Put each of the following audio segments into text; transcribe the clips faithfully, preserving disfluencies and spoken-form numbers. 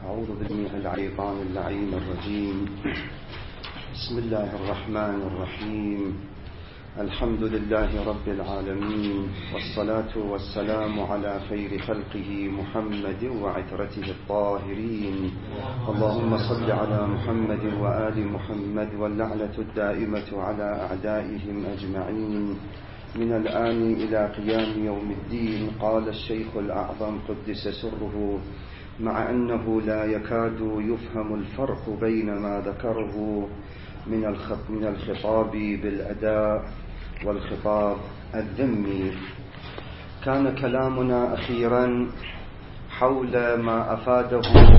أعوذ بالله من الشيطان اللعين الرجيم. بسم الله الرحمن الرحيم. الحمد لله رب العالمين، والصلاة والسلام على خير خلقه محمد وعترته الطاهرين. اللهم صل على محمد وآل محمد، واللعنة الدائمة على أعدائهم أجمعين من الآن إلى قيام يوم الدين. قال الشيخ الأعظم قدس سره: مع أنه لا يكاد يفهم الفرق بين ما ذكره من الخطاب بالأداء والخطاب الذمي، كان كلامنا أخيرا حول ما أفاده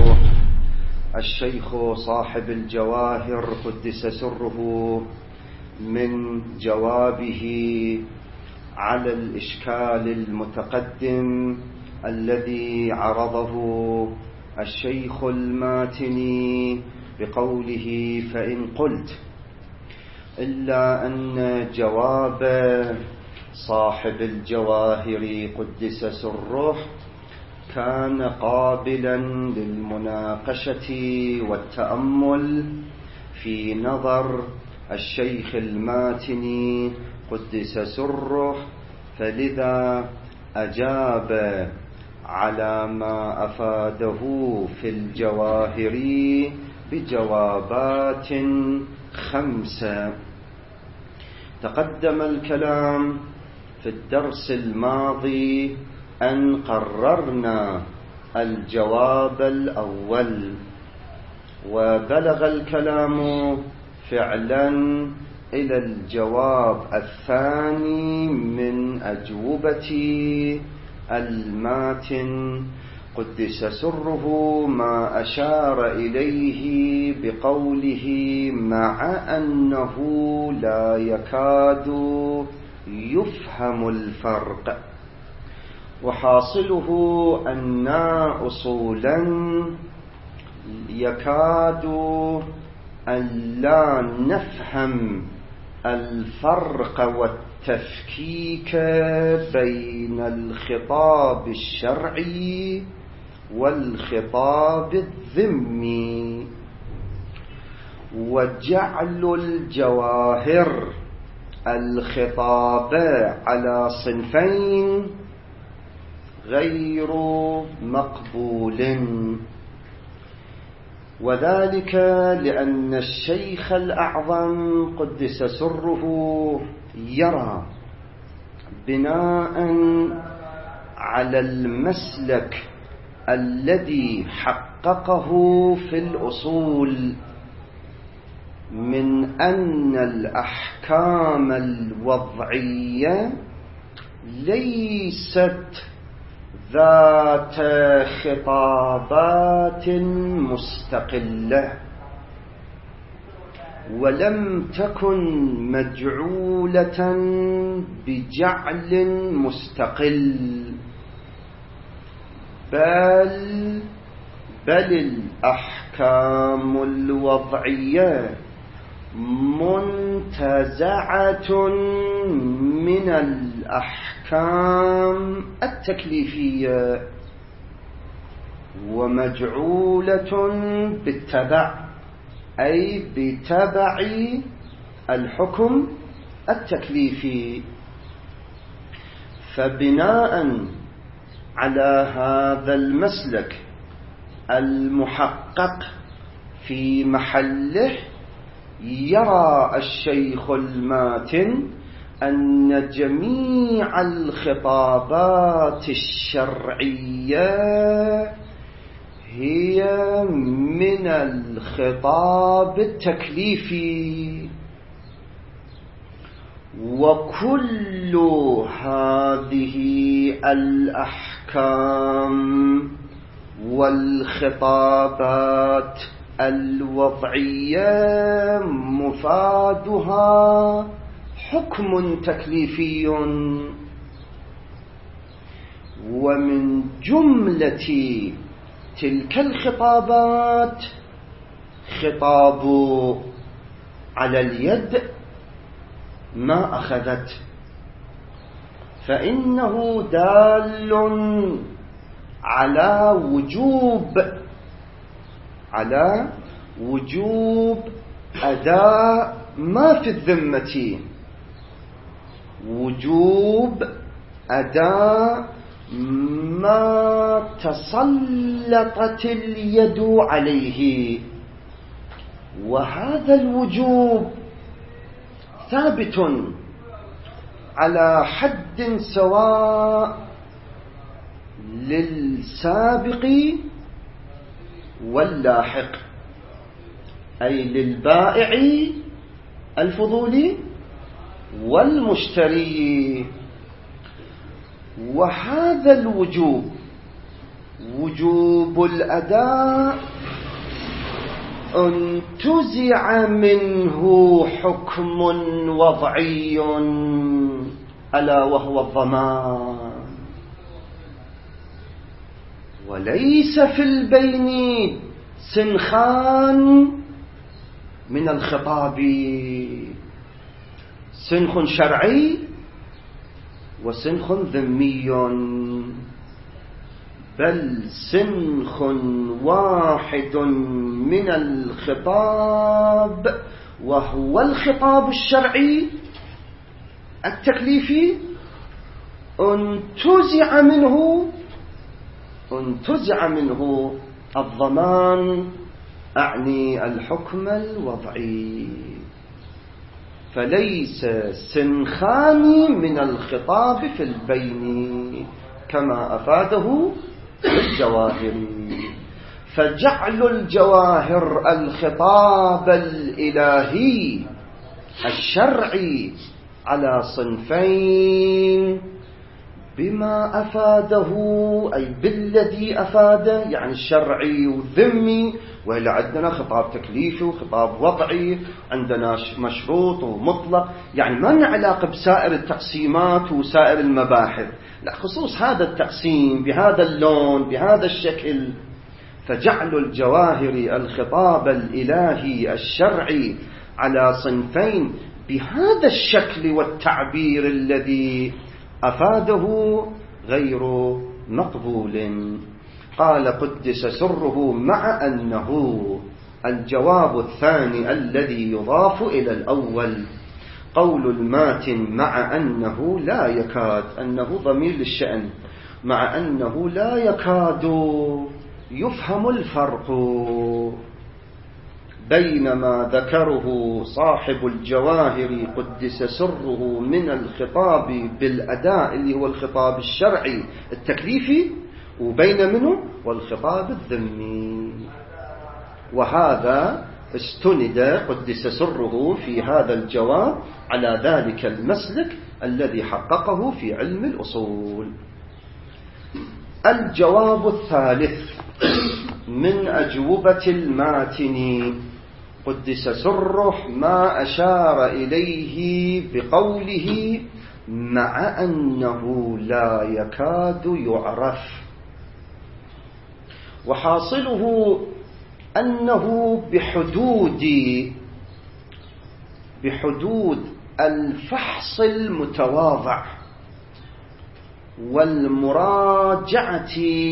الشيخ صاحب الجواهر قدس سره من جوابه على الإشكال المتقدم الذي عرضه الشيخ الماتني بقوله: فإن قلت، إلا أن جواب صاحب الجواهر قدس سره كان قابلا للمناقشة والتأمل في نظر الشيخ الماتني قدس سره، فلذا أجاب على ما أفاده في الجواهر بجوابات خمسة. تقدم الكلام في الدرس الماضي أن قررنا الجواب الأول، وبلغ الكلام فعلا إلى الجواب الثاني من أجوبة الماتن قدس سره، ما أشار إليه بقوله: مع أنه لا يكاد يفهم الفرق. وحاصله أن أصولا يكاد أن لا نفهم الفرق والتفكيك بين الخطاب الشرعي والخطاب الذمي، وجعل الجواهر الخطاب على صنفين غير مقبول، وذلك لأن الشيخ الأعظم قدس سره يرى بناء على المسلك الذي حققه في الأصول من أن الأحكام الوضعية ليست ذات خطابات مستقلة، ولم تكن مجعولة بجعل مستقل، بل بل الأحكام الوضعية منتزعة من الأحكام التكليفية ومجعولة بالتبع، أي بتبع الحكم التكليفي. فبناء على هذا المسلك المحقق في محله، يرى الشيخ الماتن أن جميع الخطابات الشرعية هي من الخطاب التكليفي، وكل هذه الأحكام والخطابات الوضعية مفادها حكم تكليفي، ومن جملة تلك الخطابات خطاب على اليد ما أخذت، فإنه دال على وجوب على وجوب أداء ما في الذمة، وجوب أداء ما تسلطت اليد عليه، وهذا الوجوب ثابت على حد سواء للسابق واللاحق، أي للبائع الفضولي والمشتري. وهذا الوجوب وجوب الأداء انتزع منه حكم وضعي ألا وهو الضمان، وليس في البين سنخان من الخطاب، سنخ شرعي وسنخ ذمي، بل سنخ واحد من الخطاب، وهو الخطاب الشرعي التكليفي، انتزع منه انتزع منه الضمان، أعني الحكم الوضعي، فليس سنخان من الخطاب في البين كما أفاده الجواهر. فجعل الجواهر الخطاب الإلهي الشرعي على صنفين بما أفاده، أي بالذي أفاده، يعني الشرعي والذمي، وإلا عندنا خطاب تكليفي وخطاب وضعي، عندنا مشروط ومطلق، يعني ما لنا علاقة بسائر التقسيمات وسائر المباحث، لا، خصوص هذا التقسيم بهذا اللون بهذا الشكل. فجعل الجواهر الخطاب الإلهي الشرعي على صنفين بهذا الشكل والتعبير الذي أفاده غير مقبول. قال قدس سره: مع أنه الجواب الثاني الذي يضاف إلى الأول قول الماتن مع أنه لا يكاد، أنه ضمير للشأن، مع أنه لا يكاد يفهم الفرق بين ما ذكره صاحب الجواهر قدس سره من الخطاب بالأداء اللي هو الخطاب الشرعي التكليفي، وبين منه والخطاب الذمي. وهذا استند قدس سره في هذا الجواب على ذلك المسلك الذي حققه في علم الأصول. الجواب الثالث من أجوبة الماتن قدس سره ما أشار إليه بقوله مع أنه لا يكاد يعرف، وحاصله أنه بحدود بحدود الفحص المتواضع والمراجعة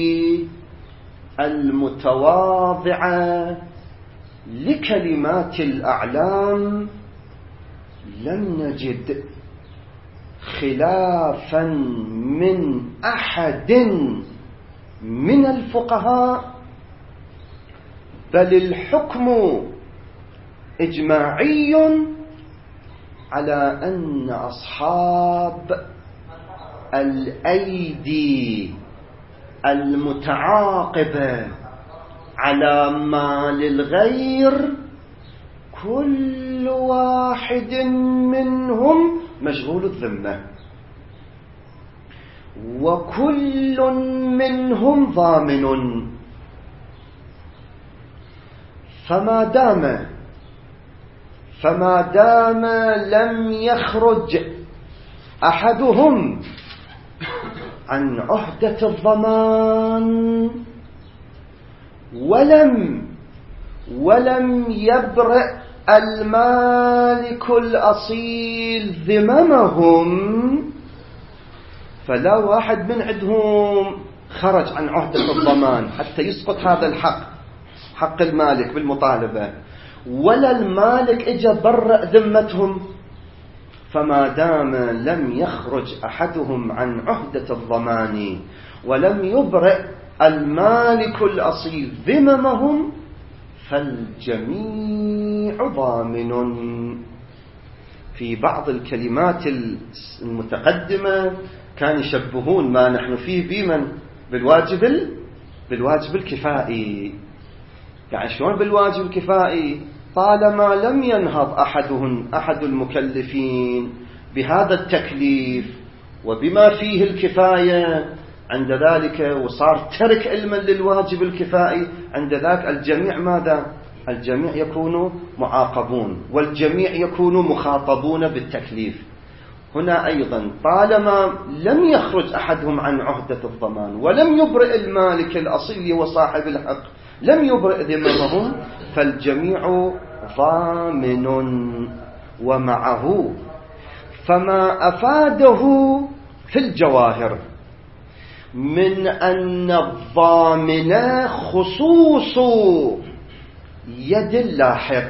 المتواضعة لكلمات الأعلام لم نجد خلافا من أحد من الفقهاء، بل الحكم إجماعي على أن أصحاب الأيدي المتعاقبة على مال الغير كل واحد منهم مشغول الذمة، وكل منهم ضامن. فما دام فما دام لم يخرج أحدهم عن عهدة الضمان ولم ولم يبرئ المالك الأصيل ذممهم، فلا واحد من عندهم خرج عن عهدة الضمان حتى يسقط هذا الحق، حق المالك بالمطالبة ولا المالك اجى برأ ذمتهم، فما دام لم يخرج أحدهم عن عهدة الضمان ولم يبرئ المالك الأصيل ذممهم فالجميع ضامن. في بعض الكلمات المتقدمة كان يشبهون ما نحن فيه بمن؟ بالواجب بالواجب الكفائي. يعني شلون بالواجب الكفائي؟ طالما لم ينهض أحدهم أحد المكلفين بهذا التكليف وبما فيه الكفاية عند ذلك وصار ترك علما للواجب الكفائي، عند ذلك الجميع ماذا؟ الجميع يكونوا معاقبون والجميع يكونوا مخاطبون بالتكليف. هنا أيضا طالما لم يخرج أحدهم عن عهدة الضمان ولم يبرئ المالك الأصيل وصاحب الحق، لم يبرئ ذممهم، فالجميع ضامن. ومعه فما أفاده في الجواهر من أن الضامن خصوص يد اللاحق،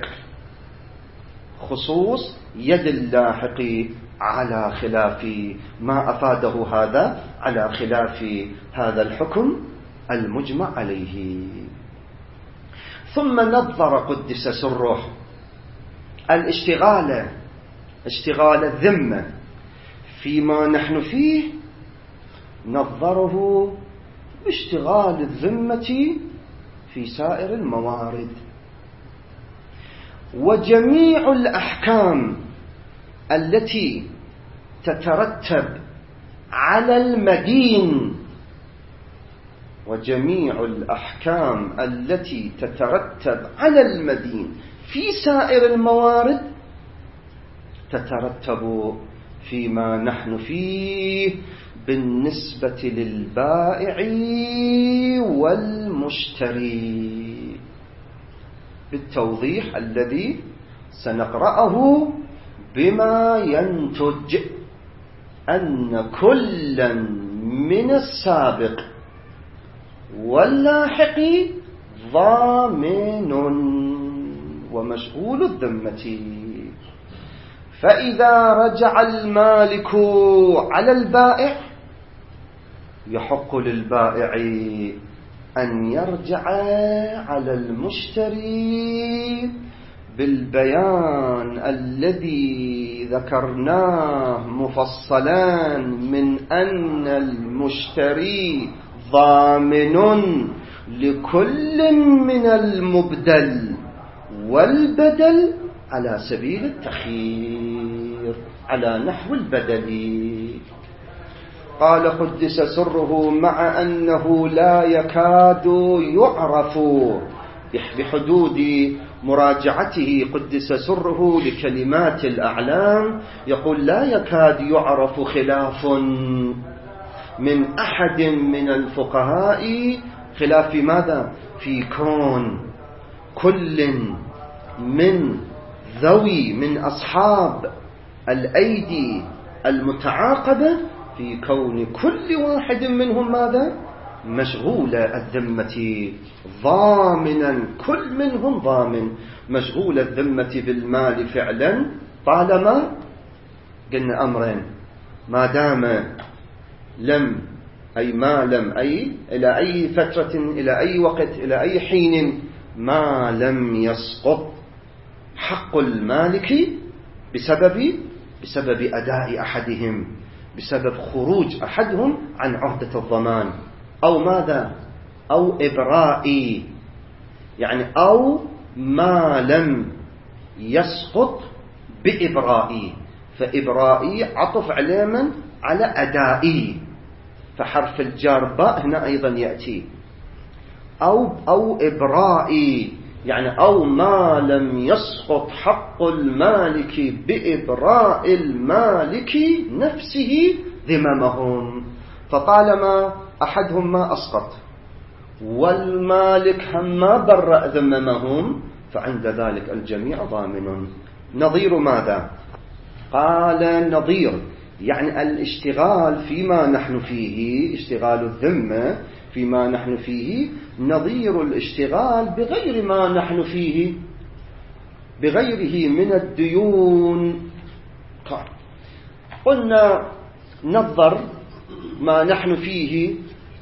خصوص يد اللاحق على خلاف ما أفاده هذا، على خلاف هذا الحكم المجمع عليه. ثم نظر قدس سره الاشتغال، اشتغال الذمة فيما نحن فيه، نظره باشتغال الذمة في سائر الموارد. وجميع الأحكام التي تترتب على المدين، وجميع الأحكام التي تترتب على المدين في سائر الموارد تترتب فيما نحن فيه بالنسبة للبائع والمشتري، بالتوضيح الذي سنقرأه، بما ينتج أن كلا من السابق واللاحق ضامن ومشغول الذمة. فإذا رجع المالك على البائع يحق للبائع أن يرجع على المشتري بالبيان الذي ذكرناه مفصلا من أن المشتري ضامن لكل من المبدل والبدل على سبيل التخيير على نحو البدل. قال قدس سره: مع أنه لا يكاد يعرف، بحدود مراجعته قدس سره لكلمات الأعلام، يقول لا يكاد يعرف خلاف من أحد من الفقهاء، خلاف في ماذا؟ في كون كل من ذوي من أصحاب الأيدي المتعاقبة، في كون كل واحد منهم ماذا؟ مشغول الذمة ضامنا، كل منهم ضامن مشغول الذمة بالمال فعلا، طالما قلنا أمرين: ما دام لم أي ما لم أي إلى أي فترة، إلى أي وقت، إلى أي حين ما لم يسقط حق المالك بسبب بسبب أداء أحدهم، بسبب خروج أحدهم عن عهدة الضمان، أو ماذا؟ أو إبرائي، يعني أو ما لم يسقط بإبرائي، فإبرائي عطف على من؟ على أدائي، فحرف الجار باء هنا أيضا يأتي، أو أو إبرائي، يعني أو ما لم يسقط حق المالك بإبراء المالك نفسه ذممهم. فطالما أحدهم ما أسقط والمالك هم ما برأ ذممهم، فعند ذلك الجميع ضامن. نظير ماذا؟ قال نظير يعني الاشتغال فيما نحن فيه، اشتغال الذمة فيما نحن فيه نظير الاشتغال بغير ما نحن فيه بغيره من الديون. قلنا نظر ما نحن فيه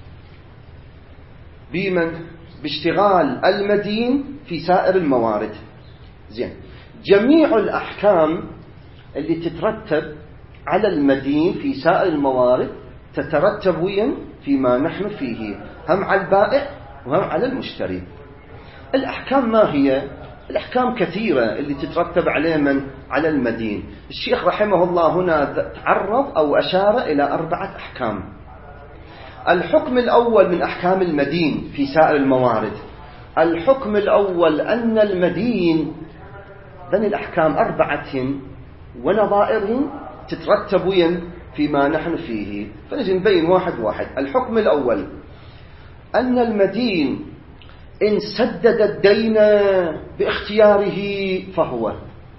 بمن باشتغال المدين في سائر الموارد. زين، جميع الأحكام اللي تترتب على المدين في سائر الموارد تترتب وين فيما نحن فيه، هم على البائع وهم على المشتري. الأحكام ما هي؟ الأحكام كثيرة اللي تترتب عليه من على المدين. الشيخ رحمه الله هنا تعرض أو أشار إلى أربعة أحكام. الحكم الأول من أحكام المدين في سائر الموارد، الحكم الأول أن المدين بين الأحكام أربعة ونظائرهم تترتب وين فيما نحن فيه، فنجي نبين واحد واحد. الحكم الأول أن المدين إن سدد الدين باختياره فهو،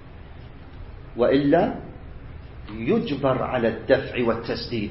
وإلا يجبر على الدفع والتسديد.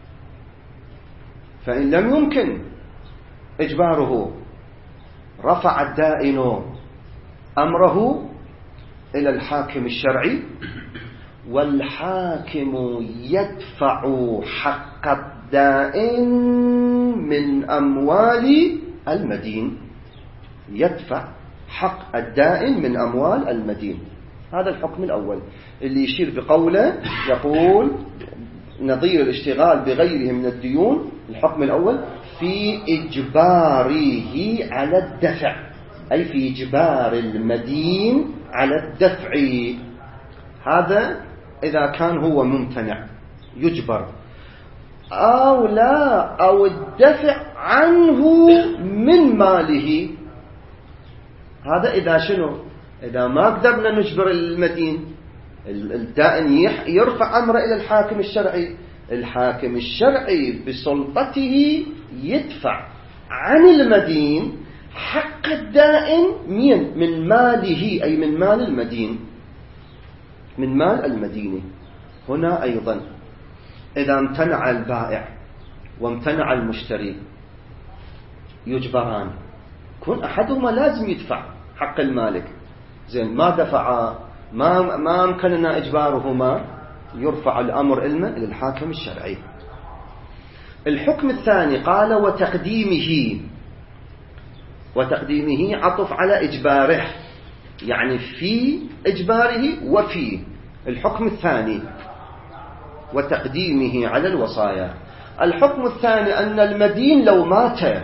فإن لم يمكن إجباره رفع الدائن أمره إلى الحاكم الشرعي، والحاكم يدفع حق الدائن من أموال المدين، يدفع حق الدائن من أموال المدين. هذا الحكم الأول اللي يشير بقوله، يقول نظير الاشتغال بغيره من الديون. الحكم الأول في إجباره على الدفع، أي في إجبار المدين على الدفع. هذا إذا كان هو ممتنع يجبر، أو لا، أو الدفع عنه من ماله. هذا إذا شنو؟ إذا ما قدرنا نجبر المدين، الدائن يرفع أمره إلى الحاكم الشرعي، الحاكم الشرعي بسلطته يدفع عن المدين حق الدائن من من ماله، أي من مال المدين، من مال المدين. هنا أيضا إذا امتنع البائع وامتنع المشتري يجبران، كون أحدهما لازم يدفع حق المالك. زين، ما دفع، ما ما أمكننا إجبارهما، يرفع الأمر إلى الحاكم الشرعي. الحكم الثاني قال وتقديمه، وتقديمه عطف على إجباره، يعني في إجباره وفي. الحكم الثاني وتقديمه على الوصايا. الحكم الثاني أن المدين لو مات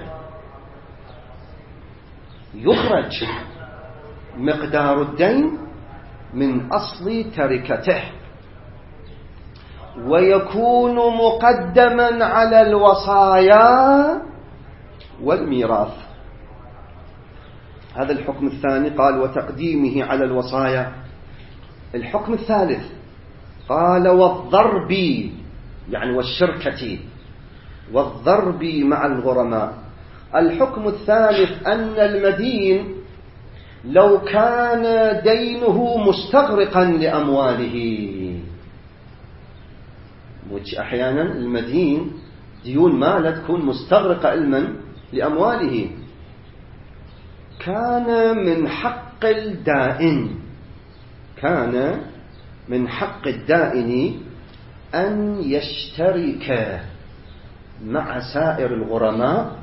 يخرج مقدار الدين من أصل تركته، ويكون مقدما على الوصايا والميراث. هذا الحكم الثاني قال وتقديمه على الوصايا. الحكم الثالث قال والضرب، يعني والشركة، والضرب مع الغرماء. الحكم الثالث أن المدين لو كان دينه مستغرقا لأمواله، أحيانا المدين ديون ماله تكون مستغرقة المن لأمواله، كان من حق الدائن، كان من حق الدائن أن يشترك مع سائر الغرماء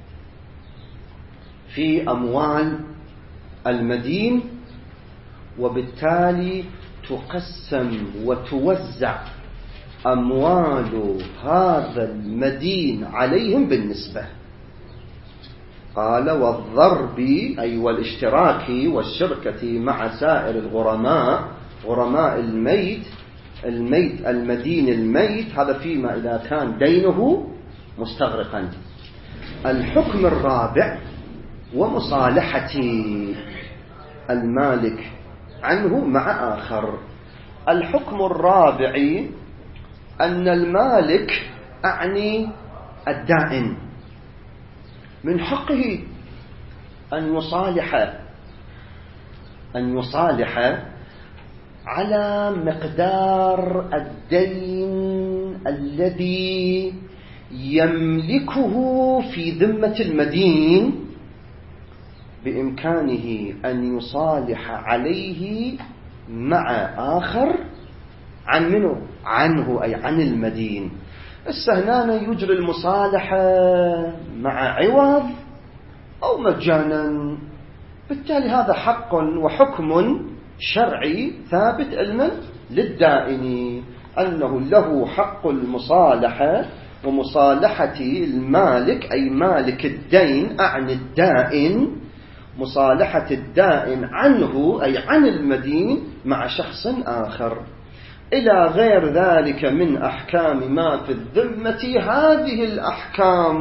في أموال المدين، وبالتالي تقسم وتوزع أموال هذا المدين عليهم بالنسبة. قال والضرب، أي والاشتراك والشركة مع سائر الغرماء، غرماء الميت، الميت المدين الميت، هذا فيما إذا كان دينه مستغرقا. الحكم الرابع ومصالحة المالك عنه مع آخر. الحكم الرابع أن المالك أعني الدائن من حقه أن يصالح أن يصالح على مقدار الدين الذي يملكه في ذمة المدين بإمكانه أن يصالح عليه مع آخر عن منه عنه أي عن المدين. السهنانة يجري المصالحة مع عوض أو مجانا، بالتالي هذا حق وحكم شرعي ثابت علما للدائن أنه له حق المصالحة ومصالحة المالك أي مالك الدين أعني الدائن، مصالحة الدائن عنه أي عن المدين مع شخص آخر إلى غير ذلك من أحكام ما في الذمة. هذه الأحكام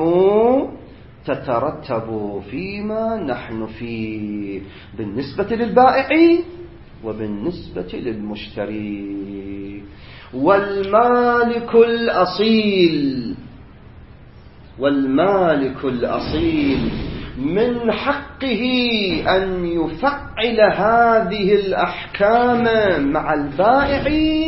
تترتب فيما نحن فيه بالنسبة للبائع وبالنسبة للمشتري. والمالك الأصيل والمالك الأصيل من حقه أن يفعل هذه الأحكام مع البائع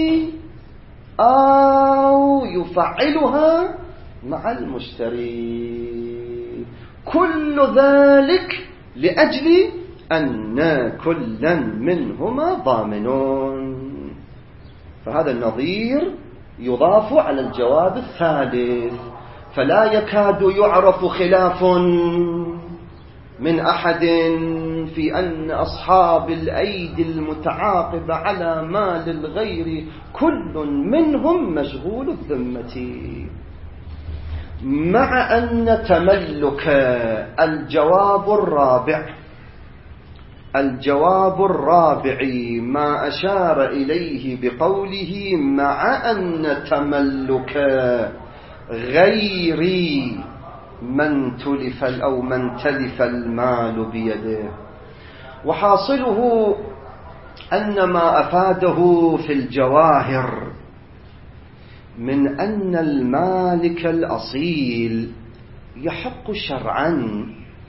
أو يفعلها مع المشتري، كل ذلك لأجل أن كلا منهما ضامنون. فهذا النظير يضاف على الجواب الثالث، فلا يكاد يعرف خلاف من أحد في أن أصحاب الأيدي المتعاقبة على مال الغير كل منهم مشغول الذمة، مع أن تملك الجواب الرابع الجواب الرابع ما أشار إليه بقوله مع أن تملك غير من تلف أو من تلف المال بيده. وحاصله أن ما أفاده في الجواهر من أن المالك الأصيل يحق شرعا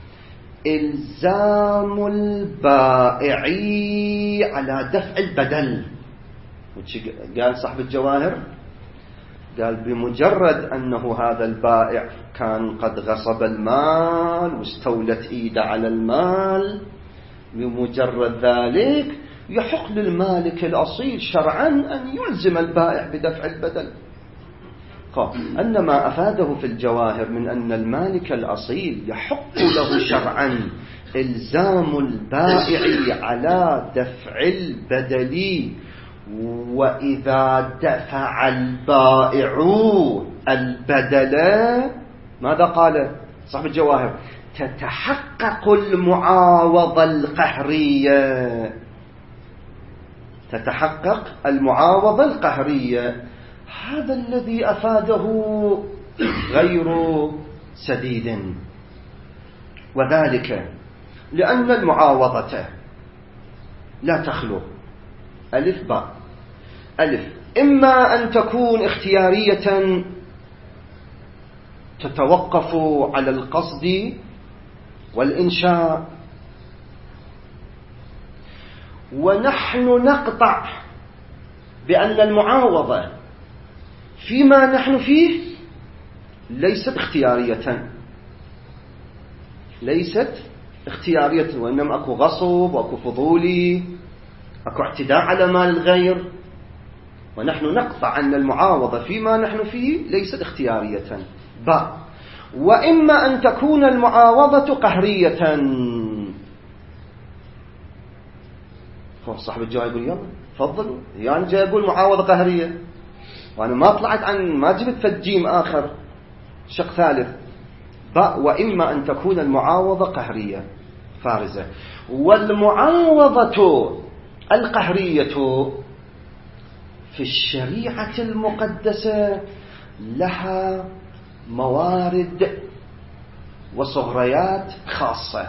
إلزام البائع على دفع البدل. قال صاحب الجواهر، قال بمجرد أنه هذا البائع كان قد غصب المال واستولت إيده على المال، بمجرد ذلك يحق للمالك الأصيل شرعا أن يلزم البائع بدفع البدل. أن ما أفاده في الجواهر من أن المالك الأصيل يحق له شرعا إلزام البائع على دفع البدل، وإذا دفع البائع البدل ماذا قال صاحب الجواهر؟ تتحقق المعاوضة القهرية تتحقق المعاوضة القهرية. هذا الذي أفاده غير سديد، وذلك لأن المعاوضة لا تخلو ألف باء. ألف إما أن تكون اختيارية تتوقف على القصد والإنشاء، ونحن نقطع بأن المعاوضة فيما نحن فيه ليست اختيارية ليست اختيارية وإنما أكو غصب وأكو فضولي، أكو اعتداء على مال الغير، ونحن نقطع أن المعاوضة فيما نحن فيه ليست اختيارية. باء وإما أن تكون المعاوضة قهرية. صاحب الجواب يقول يلا تفضلوا، يعني جاي يقول معاوضة قهرية وأنا ما طلعت عن ما جبت فجيم آخر شق ثالث. باء وإما أن تكون المعاوضة قهرية فارزة. والمعاوضة القهرية في الشريعة المقدسة لها موارد وصغريات خاصة.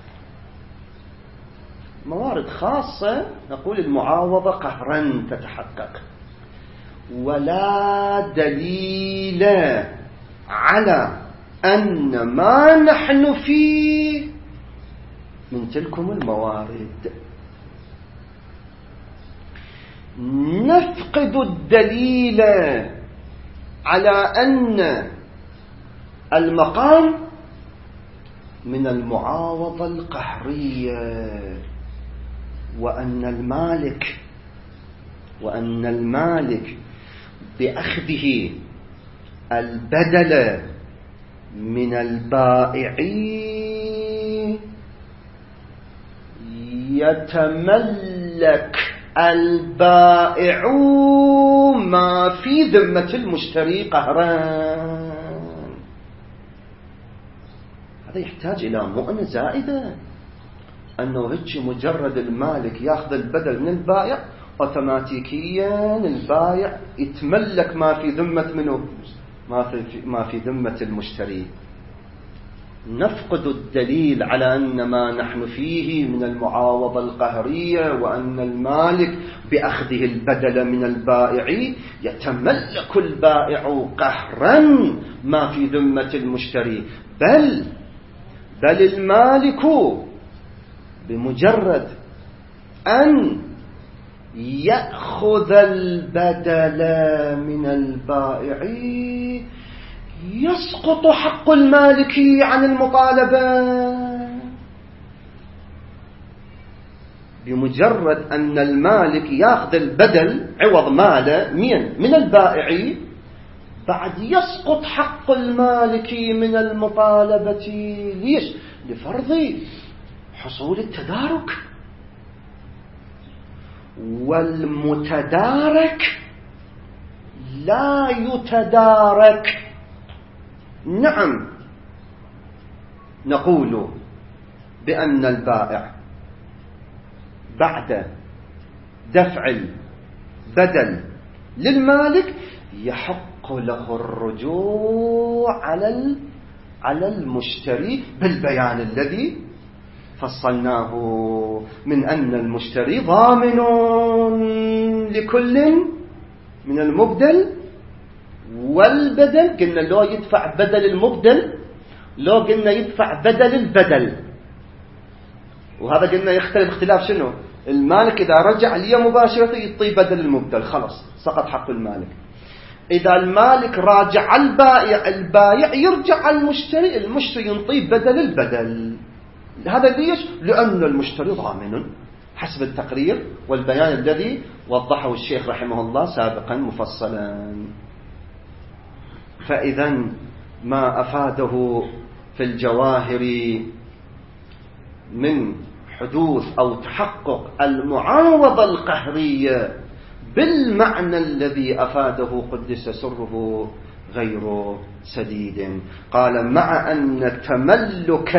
موارد خاصة نقول المعاوضة قهرا تتحقق، ولا دليل على أن ما نحن فيه من تلكم الموارد. نفقد الدليل على أن المقام من المعاوضة القهرية، وأن المالك وأن المالك بأخذه البدل من البائع يتملك البائع ما في ذمة المشتري قهرا. هذا يحتاج إلى مؤنة زائدة، أنه هيك مجرد المالك يأخذ البدل من البائع أوتوماتيكيا البائع يتملك ما في ذمة منه ما في, ما في ذمة المشتري. نفقد الدليل على أن ما نحن فيه من المعاوضة القهرية، وأن المالك بأخذه البدل من البائع يتملك البائع قهرا ما في ذمة المشتري، بل بل المالك بمجرد أن يأخذ البدل من البائع يسقط حق المالك عن المطالبة. بمجرد أن المالك يأخذ البدل عوض ماله من البائع بعد يسقط حق المالك من المطالبة. ليش؟ لفرض حصول التدارك، والمتدارك لا يتدارك. نعم، نقول بأن البائع بعد دفع البدل للمالك يحق له الرجوع على على المشتري بالبيان الذي فصلناه من أن المشتري ضامن لكل من المبدل والبدل. قلنا لو يدفع بدل المبدل، لو قلنا يدفع بدل البدل، وهذا قلنا يختلف اختلاف شنو؟ المالك إذا رجع لي مباشرة يعطي بدل المبدل خلاص سقط حق المالك. إذا المالك راجع البائع، البائع يرجع على المشتري، المشتري ينطي بدل البدل. هذا ليش؟ لأن المشتري ضامن حسب التقرير والبيان الذي وضحه الشيخ رحمه الله سابقا مفصلا. فإذا ما أفاده في الجواهر من حدوث أو تحقق المعاوضة القهرية بالمعنى الذي أفاده قدس سره غير سديد. قال: مع أن تملك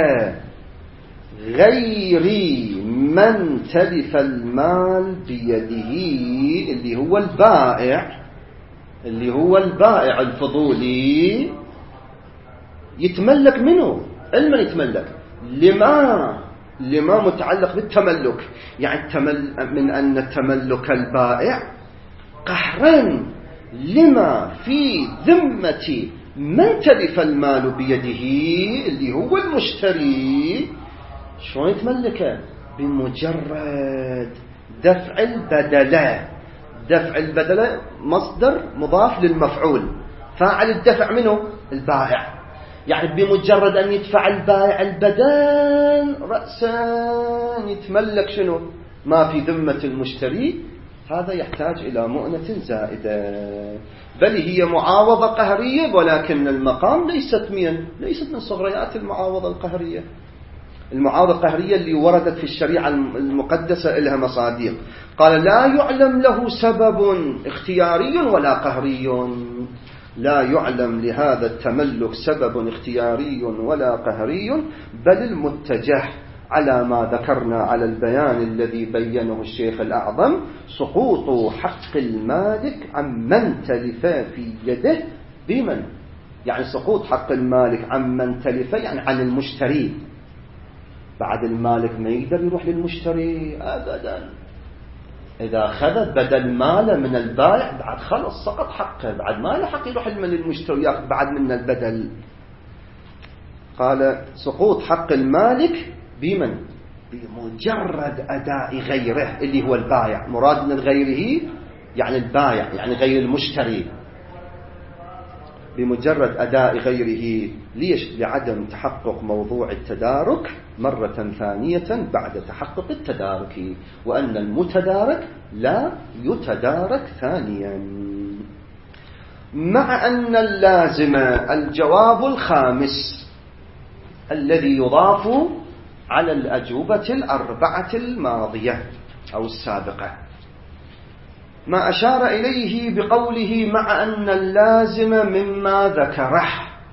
غير من تلف المال بيده، اللي هو البائع اللي هو البائع الفضولي، يتملك منه. المن يتملك لما لما متعلق بالتملك، يعني من أن تملك البائع قهرا لما في ذمة من تلف المال بيده اللي هو المشتري. شلون يتملكه؟ بمجرد دفع البدلة. دفع البدلة مصدر مضاف للمفعول، فاعل الدفع منه البائع. يعني بمجرد أن يدفع البائع البدل رأسا يتملك شنو؟ ما في ذمة المشتري. هذا يحتاج إلى مؤنة زائدة، بل هي معاوضة قهرية، ولكن المقام ليست من ليست من صغريات المعاوضة القهرية. المعاوضة القهرية اللي وردت في الشريعة المقدسة لها مصادق. قال: لا يعلم له سبب اختياري ولا قهري. لا يعلم لهذا التملك سبب اختياري ولا قهري، بل المتجه على ما ذكرنا على البيان الذي بينه الشيخ الأعظم: سقوط حق المالك عن من تلف في يده بمن. يعني سقوط حق المالك عن من تلف، يعني عن المشتري. بعد المالك ما يقدر يروح للمشتري أبدا. إذا أخذ بدل ماله من البائع بعد خلص سقط حقه، بعد ما له حق يروح للمشتري يأخذ بعد من البدل. قال: سقوط حق المالك بمن؟ بمجرد أداء غيره اللي هو البائع. مراد من غيره يعني البائع، يعني غير المشتري. بمجرد أداء غيره. ليش؟ لعدم تحقق موضوع التدارك مرة ثانية بعد تحقق التدارك، وأن المتدارك لا يتدارك ثانيا. مع أن اللازم الجواب الخامس الذي يضاف على الأجوبة الأربعة الماضية أو السابقة، ما أشار إليه بقوله مع أن اللازم مما ذكره،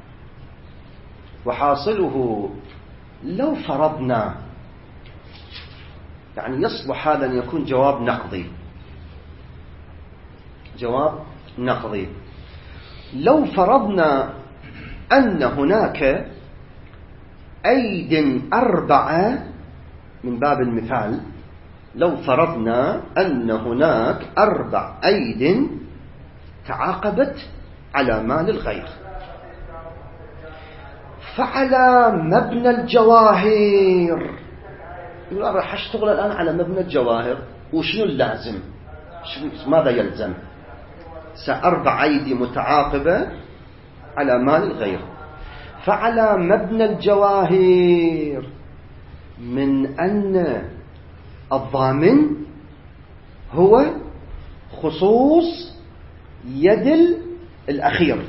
وحاصله لو فرضنا، يعني يصلح هذا أن يكون جواب نقضي، جواب نقضي. لو فرضنا أن هناك أيد أربعة من باب المثال، لو فرضنا أن هناك أربع أيد تعاقبت على مال الغير، فعلى مبنى الجواهر، راح أشتغل الآن على مبنى الجواهر، وشنو اللازم؟ ماذا يلزم؟ سأربع أيدي متعاقبة على مال الغير، فعلى مبنى الجواهر من أن الضامن هو خصوص يد الأخير،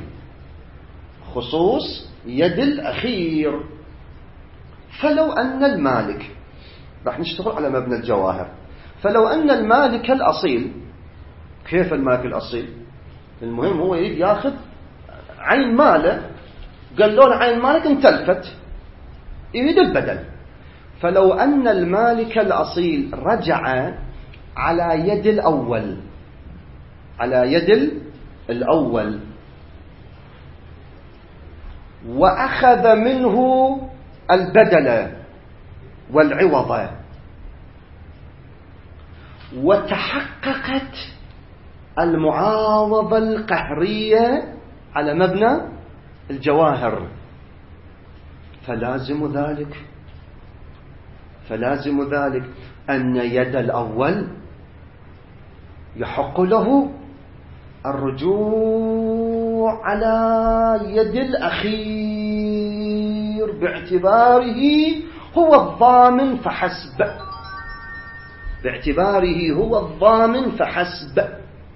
خصوص يد الأخير. فلو أن المالك، راح نشتغل على مبنى الجواهر، فلو أن المالك الأصيل، كيف المالك الأصيل؟ المهم هو يريد ياخذ عين ماله، قال له عين مالك انتلفت، يريد البدل. فلو أن المالك الأصيل رجع على يد الأول، على يد الأول وأخذ منه البدل والعوض، وتحققت المعاوضة القهرية على مبنى الجواهر، فلازم ذلك فلازم ذلك أن يد الأول يحق له الرجوع على يد الأخير باعتباره هو الضامن فحسب، باعتباره هو الضامن فحسب،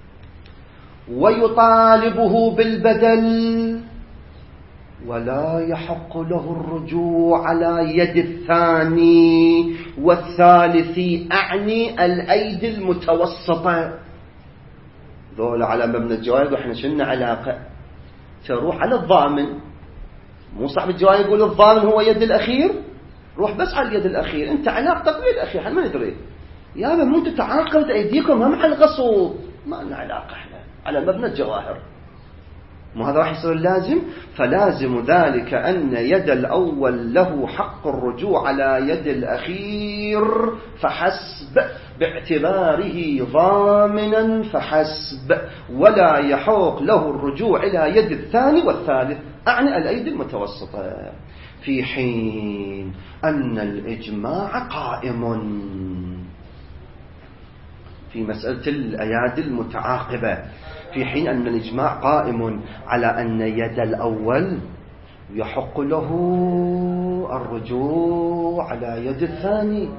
ويطالبه بالبدل، ولا يحق له الرجوع على يد الثاني والثالث، أعني الأيدي المتوسطة، ذول على مبنى الجواهر. وإحنا شلنا علاقة؟ تروح على الضامن، مو صاحب الجواهر يقول الضامن هو يد الأخير، روح بس على اليد الأخير، أنت علاقتك بالأخير، احنا ما ندري يا من أنتم تعاقدت أيديكم هم على الغصوب، ما لنا علاقة، احنا على مبنى الجواهر. مو هذا راح يصير اللازم؟ فلازم ذلك أن يد الأول له حق الرجوع على يد الأخير فحسب، باعتباره ضامنا فحسب، ولا يحق له الرجوع إلى يد الثاني والثالث، أعني الأيدي المتوسطة، في حين أن الإجماع قائم في مسألة الأيادي المتعاقبة، في حين أن الإجماع قائم على أن يد الأول يحق له الرجوع على يد الثاني،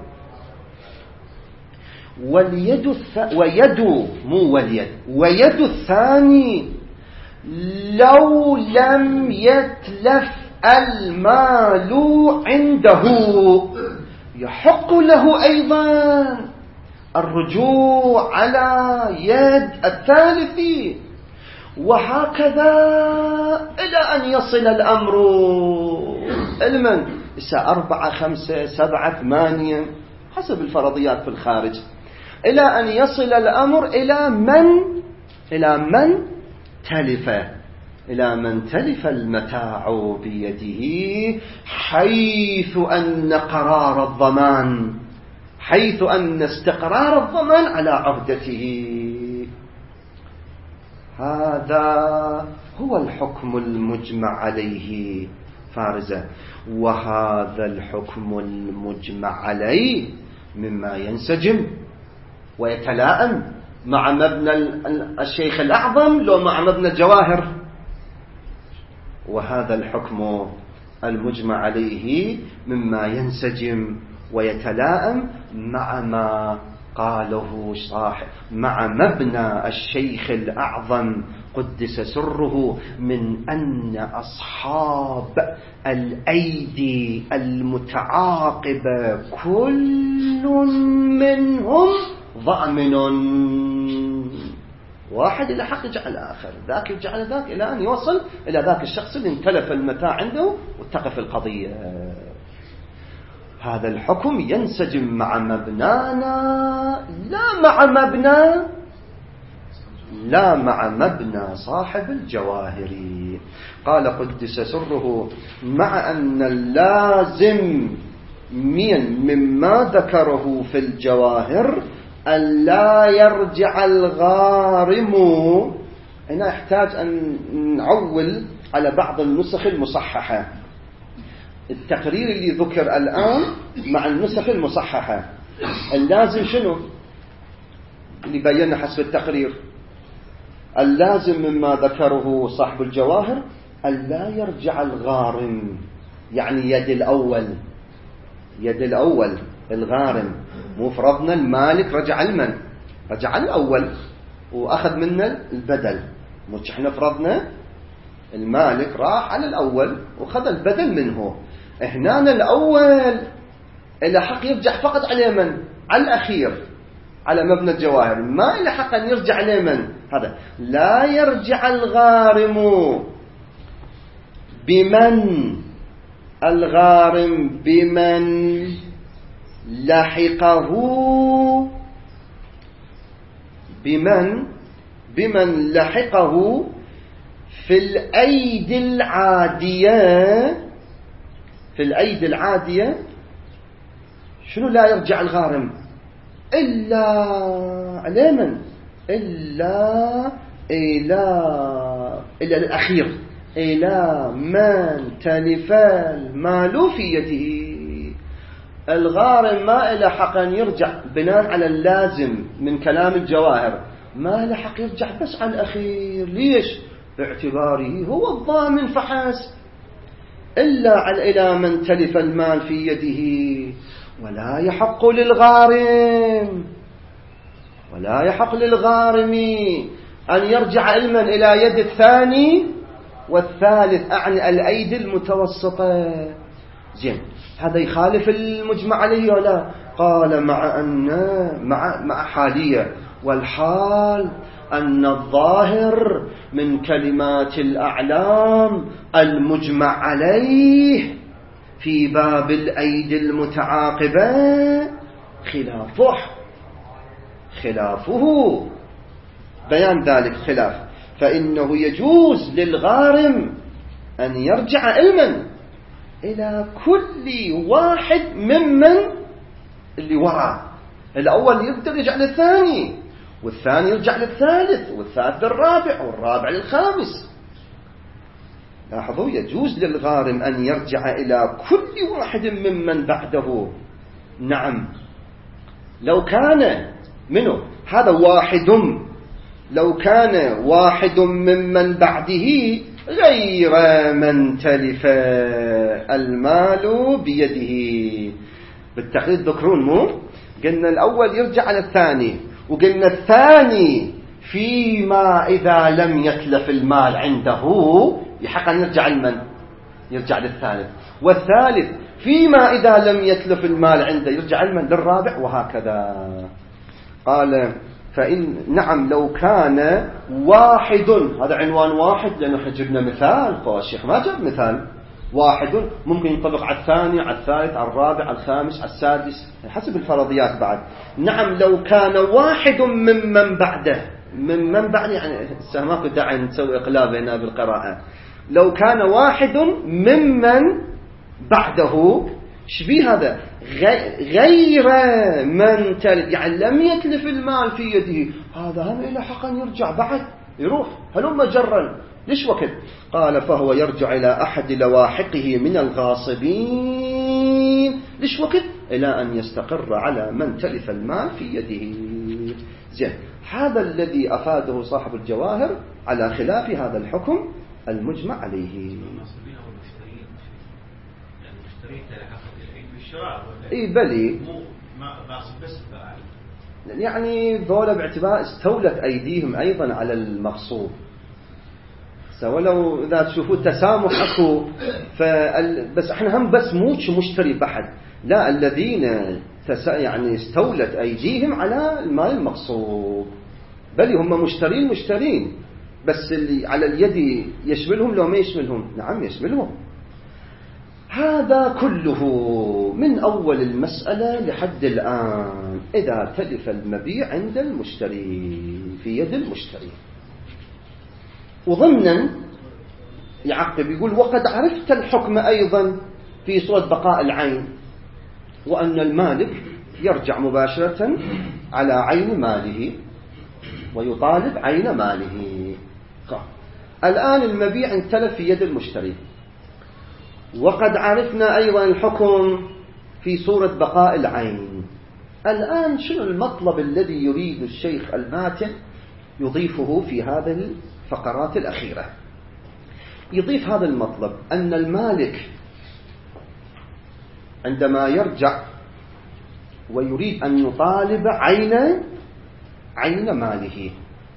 واليد الث... ويد مو واليد ويد الثاني لو لم يتلف المال عنده يحق له أيضا الرجوع على يد الثالث، وهكذا إلى أن يصل الأمر المن الساعة أربعة خمسة سبعة ثمانية حسب الفرضيات في الخارج، إلى أن يصل الأمر إلى من إلى من تلف إلى من تلف المتاع بيده، حيث أن قرار الضمان حيث أن استقرار الضمان على عهدته. هذا هو الحكم المجمع عليه فارزة، وهذا الحكم المجمع عليه مما ينسجم ويتلائم مع مبنى الشيخ الأعظم لو مع مبنى الجواهر. وهذا الحكم المجمع عليه مما ينسجم ويتلائم مع ما قاله صاحب مع مبنى الشيخ الأعظم قدس سره من أن أصحاب الأيدي المتعاقبة كل منهم ضامن، واحد إلى حق يجعل آخر، ذاك يجعل ذاك إلى أن يوصل إلى ذاك الشخص اللي انتلف المتاع عنده واتقف القضية. هذا الحكم ينسجم مع مبنانا لا مع مبنى لا مع مبنى صاحب الجواهري. قال قدس سره مع أن اللازم من مما ذكره في الجواهر أن لا يرجع الغارم. هنا يحتاج أن نعول على بعض النسخ المصححة. التقرير اللي ذكر الآن مع النسخ المصححة اللازم شنو اللي بينا حسب التقرير؟ اللازم مما ذكره صاحب الجواهر أن لا يرجع الغارم، يعني يد الأول يد الأول الغارم. مو فرضنا المالك رجع المن رجع الأول وأخذ منا البدل، مش احنا فرضنا المالك راح على الأول وخذ البدل منه. هنا الأول إلى حق يرجع فقط على من؟ على الأخير، على مبنى الجواهر، ما إلى حق أن يرجع على من؟ هذا لا يرجع الغارم بمن الغارم بمن لحقه بمن بمن لحقه في الأيدي العادية في الأيدي العادية. شنو لا يرجع الغارم؟ إلا على من؟ إلا إلى إلى الأخير، إلى من تلف المال في يده. الغارم ما إلى حق أن يرجع بناء على اللازم من كلام الجواهر، ما إلى حق يرجع بس على الأخير. ليش؟ باعتباره هو الضامن فحسب، إلا على إلى من تلف المال في يده. ولا يحق للغارم ولا يحق للغارم أن يرجع علما إلى يد الثاني والثالث، أعني الأيدي المتوسطة. زين، هذا يخالف المجمع عليه ولا؟ قال مع أن مع مع حالية، والحال أن الظاهر من كلمات الأعلام المجمع عليه في باب الأيدي المتعاقبة خلافه خلافه بيان ذلك خلاف. فإنه يجوز للغارم أن يرجع علما إلى كل واحد ممن اللي وراء. الأول يقدر يرجع للثاني، والثاني يرجع للثالث، والثالث للرابع، والرابع للخامس. لاحظوا، يجوز للغارم أن يرجع إلى كل واحد ممن بعده. نعم، لو كان منه هذا واحد، لو كان واحد ممن بعده غير من تلف المال بيده. بالتقليد ذكرون، مو قلنا الأول يرجع على الثاني، وقلنا الثاني فيما إذا لم يتلف المال عنده يحق أن يرجع المن يرجع للثالث، والثالث فيما إذا لم يتلف المال عنده يرجع المن للرابع، وهكذا. قال فإن نعم لو كان واحد، هذا عنوان واحد لأنه احنا جبنا مثال، قال الشيخ ما جاب مثال. واحد ممكن ينطبق على الثاني، على الثالث، على الرابع، على الخامس، على السادس، حسب الفرضيات بعد. نعم لو كان واحد ممن بعده، ممن بعد يعني ماكو داعي نسوي إقلاب هنا بالقراءة. لو كان واحد ممن بعده، شبيه هذا؟ غير من تلف، يعني لم يتلف المال في يده، هذا هم إلى حق أن يرجع بعد، يروح هلما جرا. ليش وقت؟ قال فهو يرجع إلى أحد لواحقه من الغاصبين. ليش وقت؟ إلى أن يستقر على من تلف المال في يده. زين، هذا الذي أفاده صاحب الجواهر على خلاف هذا الحكم المجمع عليه. اي بلي يعني ذولا باعتبار استولت أيديهم أيضا على المغصوب، ولو إذا تشوفوا التسامح أكو فال... بس احنا هم بس موش مشتري بحد، لا الذين تس... يعني استولت أيديهم على المال المغصوب، بل هم مشترين مشترين، بس اللي على اليد يشملهم لو ما يشملهم؟ نعم يشملهم. هذا كله من أول المسألة لحد الآن إذا تلف المبيع عند المشتري في يد المشتري. وضمنا يعقب يقول وقد عرفت الحكم أيضا في صورة بقاء العين، وأن المالك يرجع مباشرة على عين ماله ويطالب عين ماله. الآن المبيع انتلف في يد المشتري، وقد عرفنا أيضا الحكم في صورة بقاء العين. الآن شنو المطلب الذي يريد الشيخ الماتن يضيفه في هذه الفقرات الأخيرة؟ يضيف هذا المطلب أن المالك عندما يرجع ويريد أن يطالب عين عين ماله،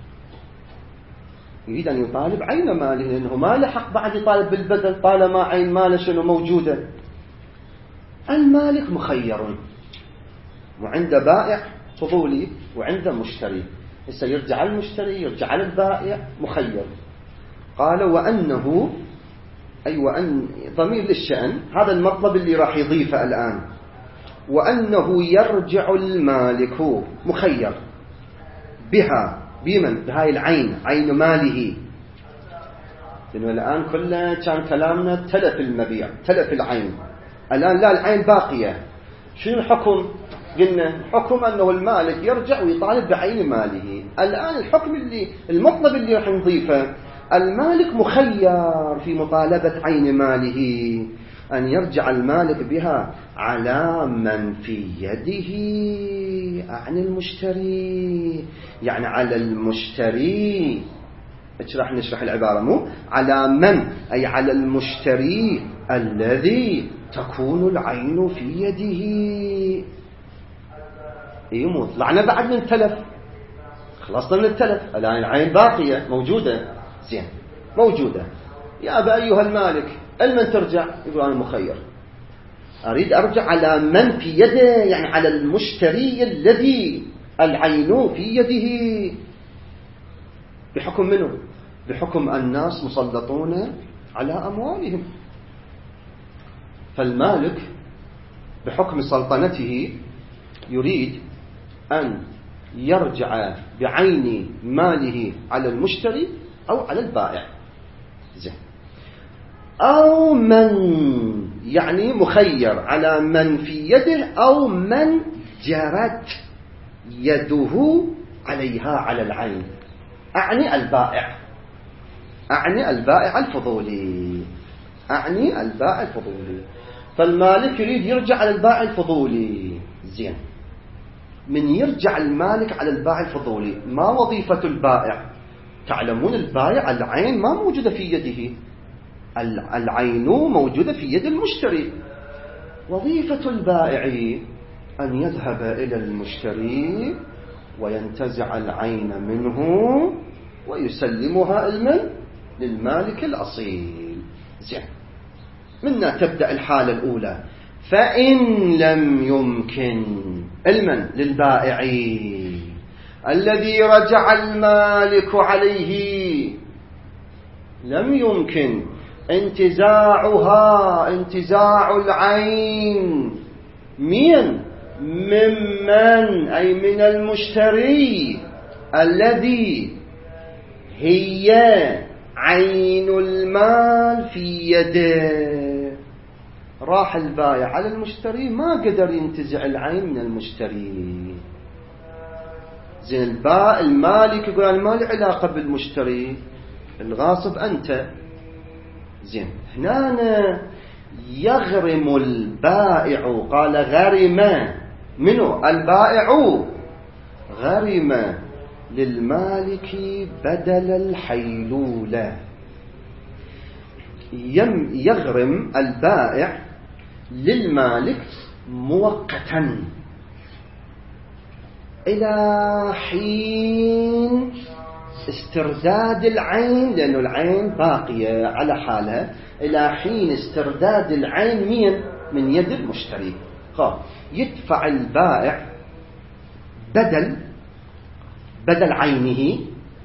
يريد أن يطالب عين ماله، لأنه ما لحق بعد يطالب بالبدل طالما عين ماله شنو موجودة. المالك مخير، وعنده بائع فضولي وعنده مشتري، هسه يرجع المشتري يرجع على البائع مخير. قال وأنه أي وأن ضمير للشأن، هذا المطلب اللي راح يضيفه الآن، وأنه يرجع المالك مخير بها بمن بهاي العين عين ماله، لأنه الآن كله كان كلامنا تلف المبيع تلف العين، الآن لا العين باقية. شنو الحكم؟ قلنا حكم أنه المالك يرجع ويطالب بعين ماله. الآن الحكم اللي المطلب اللي راح نضيفه المالك مخير في مطالبة عين ماله أن يرجع المالك بها على من في يده عن المشتري، يعني على المشتري. ايش راح نشرح العبارة؟ مو على من، أي على المشتري الذي تكون العين في يده. يموت طلعنا بعد من التلف، خلصنا من التلف، الآن العين باقية موجودة. زين موجودة، يا أبا أيها المالك المن ترجع؟ يقول أنا مخير، أريد أرجع على من في يده، يعني على المشتري الذي العين في يده. بحكم منه؟ بحكم الناس مسلطون على أموالهم، فالمالك بحكم سلطنته يريد أن يرجع بعين ماله على المشتري أو على البائع. زين، أو من يعني مخير على من في يده أو من جرت يده عليها على العين، أعني البائع، أعني البائع الفضولي، أعني البائع الفضولي. فالمالك يريد يرجع على البائع الفضولي. زين، من يرجع المالك على البائع الفضولي ما وظيفة البائع؟ تعلمون البائع العين ما موجودة في يده، العين موجودة في يد المشتري. وظيفة البائع أن يذهب إلى المشتري وينتزع العين منه ويسلمها المن للمالك الأصيل. زين، منا تبدأ الحالة الأولى. فإن لم يمكن المن للبائع الذي رجع المالك عليه، لم يمكن انتزاعها انتزاع العين من ممن أي من المشتري الذي هي عين المال في يده. راح البائع على المشتري ما قدر ينتزع العين من المشتري. زين، البائع المالك يقول أنا ما لي علاقة بالمشتري، الغاصب أنت. زين، هنا يغرم البائع، قال غرم منه البائع غرم للمالك بدل الحيلولة. يغرم البائع للمالك مؤقتا إلى حين استرداد العين، لأن العين باقية على حالها، إلى حين استرداد العين من من يد المشتري. قال يدفع البائع بدل بدل عينه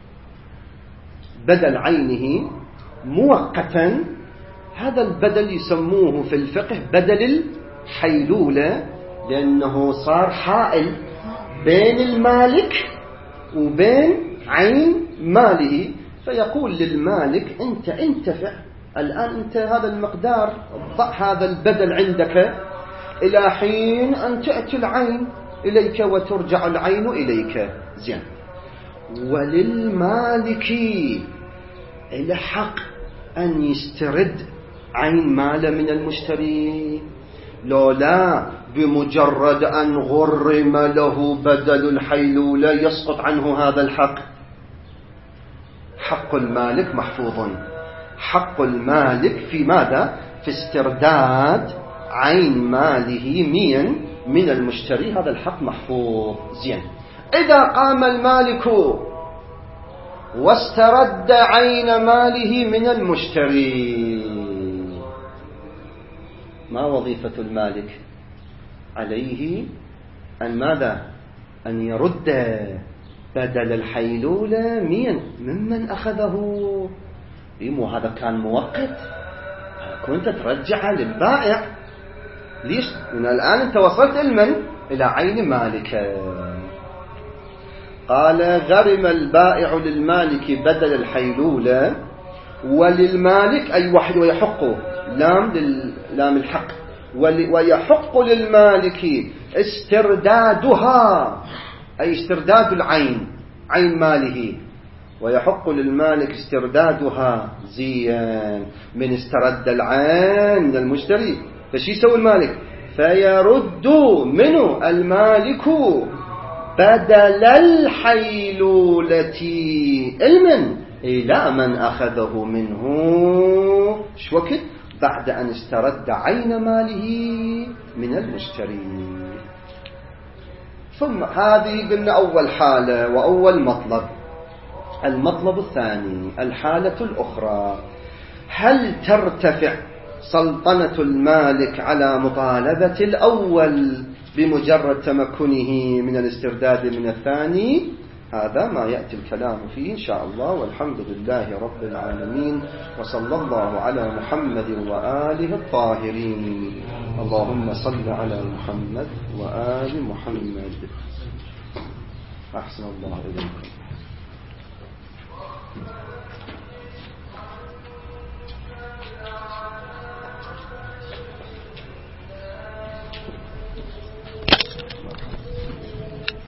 بدل عينه مؤقتا. هذا البدل يسموه في الفقه بدل الحيلولة، لأنه صار حائل بين المالك وبين عين ماله. فيقول للمالك أنت انتفع الآن، أنت هذا المقدار ضع هذا البدل عندك إلى حين أن تأتي العين إليك وترجع العين إليك. زين. وللمالك الحق أن يسترد عين ماله من المشتري، لو لا بمجرد أن غرم له بدل الحيلولة يسقط عنه هذا الحق. حق المالك محفوظ. حق المالك في ماذا؟ في استرداد عين ماله من من المشتري، هذا الحق محفوظ. زين. إذا قام المالك واسترد عين ماله من المشتري، ما وظيفة المالك؟ عليه أن ماذا؟ أن يرد بدل الحيلولة من ممن أخذه. مو هذا كان مؤقت، كنت ترجع للبائع. ليش؟ من الآن أنت وصلت المن إلى عين مالك. قال غرم البائع للمالك بدل الحيلولة، وللمالك أي واحد ويحق لام لام الحق، ويحق للمالك استردادها أي استرداد العين عين ماله، ويحق للمالك استردادها. زين. من استرد العين من المشتري فشي يسوي المالك؟ فيرد منه المالك بدل الحيلولة المن إلى من أخذه منه. شو وقت؟ بعد أن استرد عين ماله من المشتري. ثم هذه قلنا أول حالة وأول مطلب. المطلب الثاني الحالة الأخرى، هل ترتفع سلطنة المالك على مطالبة الأول بمجرد تمكنه من الاسترداد من الثاني؟ هذا ما يأتي الكلام فيه إن شاء الله. والحمد لله رب العالمين، وصلى الله على محمد وآله الطاهرين. اللهم صل على محمد وآل محمد. أحسن الله إليكم.